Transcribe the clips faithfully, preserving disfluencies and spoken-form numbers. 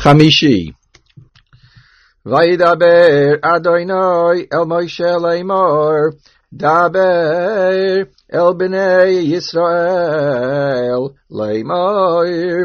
חמישי. וידבר אדוני אל משה לאמור, דבר אל בני ישראל לאמור,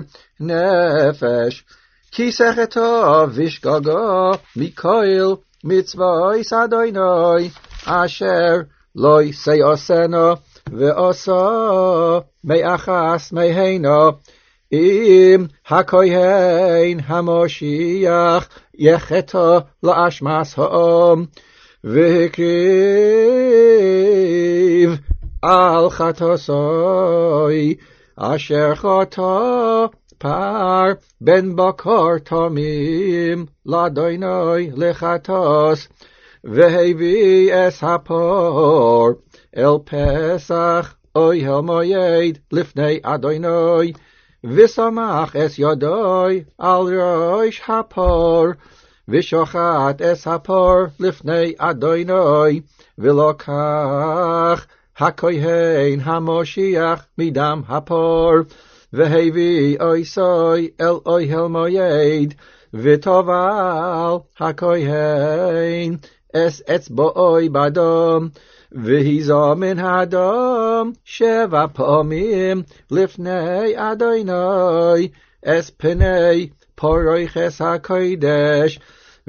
נפש כי שכתו ושגגו מכל מצוות אדוני אשר לא יעשנו ועשו מאחס מהנו, אם הכהן המושיח יחטא לאשמס העם והקריב על חטאתו אשר חטא פר בן בקר תמים לאדוני לחטאת, והביא את הפר אל פסח אוהל מועד לפני אדוני, וסמך את ידוי על ראש הפר, ושוחט את הפר לפני אדוני, ולקח הכהן המושיח מדם הפר, והביא עושי אל אוהל מועד, וטבל הכהן את אצבעוי בדם, והיזו מן הדם שבע פעמים לפני אדוני את פני פרוכס הקודש,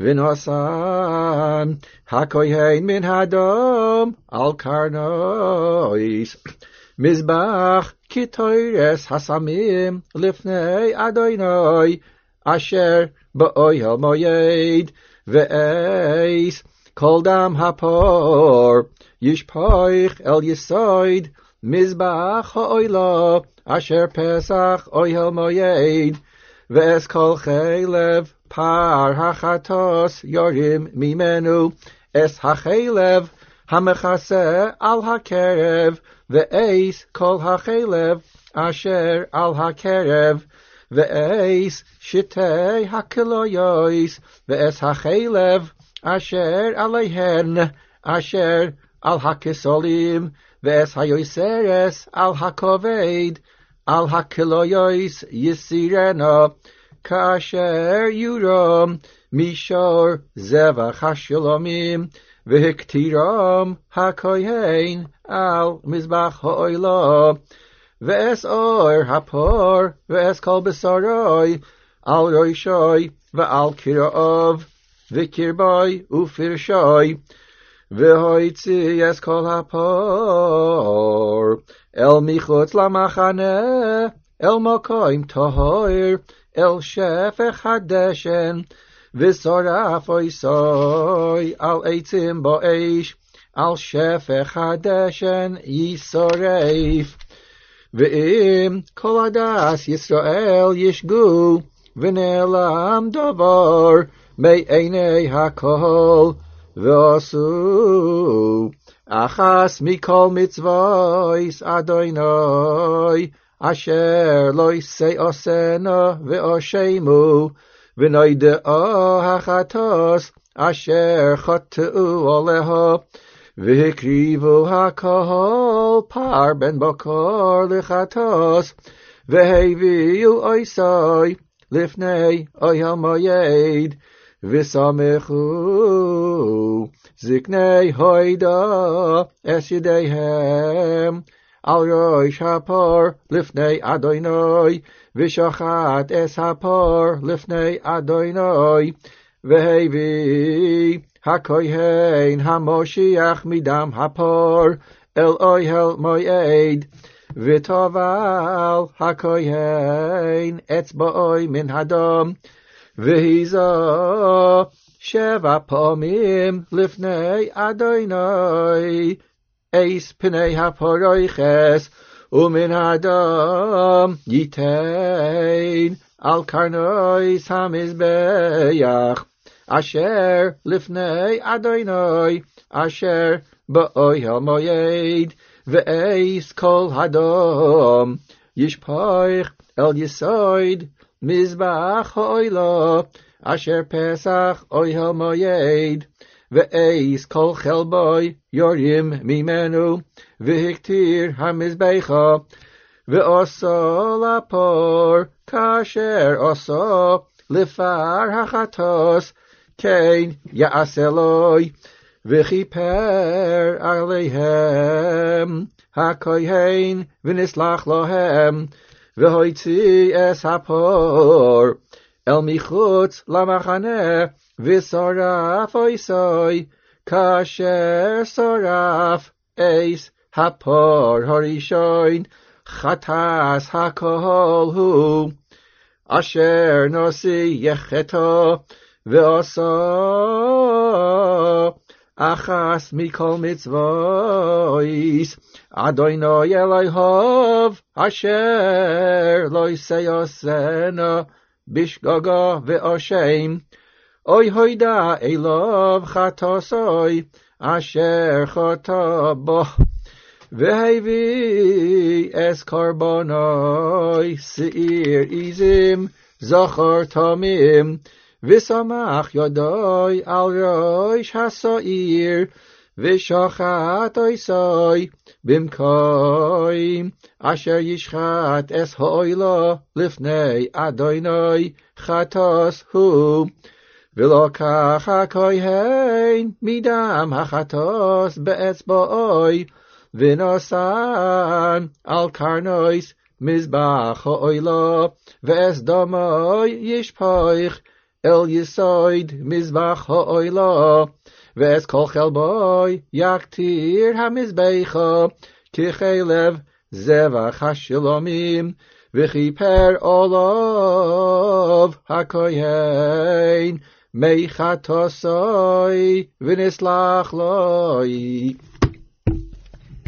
ונשם הכהן מן הדם על קרנויס מזבח קטורת הסמים לפני אדוני אשר באוהל מועד, ואיס כל דם הפר ישפוך אל יסוד מזבח האוהלה אשר פסח אוהל מועד, ואס כל חלב פר החטאת יורים ממנו, אס החלב המכסה על הקרב, ואיס כל החלב אשר על הקרב, ואיס שתי הכלויות, ואס החלב אשר עליהן אשר על הכסולים, ואס היוסרס על הכובד על הכלויות יסירנה, כאשר יורם מישור זבח השלומים, והקטירם הכהן על מזבח האוהלה, ואס אור הפר ואס כל בשרוי על ראשוי ועל קרעיו וקרבי ופרשי, והוציא אס כל הפר אל מחוץ למחנה אל מקום טהור אל שפך הדשן, ושרף עושי על עצים באש על שפך הדשן ישרף. ואם כל עדת ישראל ישגו ונעלם דבר מעיני הקהל, ועשו אחס מכל מצוות אדוני אשר לא יעשנו ואשמו, ונודעו החטאת אשר חטאו עליה, והקריבו הקהל פר בן בקר לחטאת, והביאו עושי לפני אוהל מועד, וסמכו זקני העדה את ידיהם על ראש הפר לפני אדוני, ושחט את הפר לפני אדוני, והביא הכהן המושיח מדם הפר אל אוהל מועד, וטבל הכהן אצבעוי מן הדם, והיזו שבע פעמים לפני אדוני אס פני הפרוכס, ומן הדם ייתן על קרנויס המזבח אשר לפני אדוני אשר באוהל מועד, ואס כל הדם ישפוך אל יסוד מזבח האוהלה אשר פסח אוהל מועד, ואיס כל חלבוי יורים ממנו, והקטיר המזבחה, ועשו לפור כאשר עשו לפר החטוס, כן יעשה לוי, וכיפר עליהם הכהן, ונסלח להם, והוציא אס הפור אל מחוץ למחנה, ושרף אויסוי, כאשר שרף אס הפור הראשון, חטס הקהל הוא, אשר נושא יחתו, ועשו אחס מכל מצוויס, אדוני אלוהיו, אשר לא יעשנו בשגגה ואשם, אוי הוידה אליו חטאסי, אשר חטא בו, והביא אס קורבנוי, שעיר עזים, זכר תמים, ושמח ידוי על ראש השעיר, ושחט אויסוי במקום, אשר ישחט אס האוילו לפני אדוני, חטאס הוא. ולקח הכהן מדם החטאס באצבעוי, ונשן על קרנויס מזבח האוילו, ואס דמוי ישפוך אל יסוד מזבח האוילו, ואס כל חלבוי יקטיר המזבחו, כחלב זבח השלומים, וכיפר עליו הכהן מחטאסוי, ונסלח לו.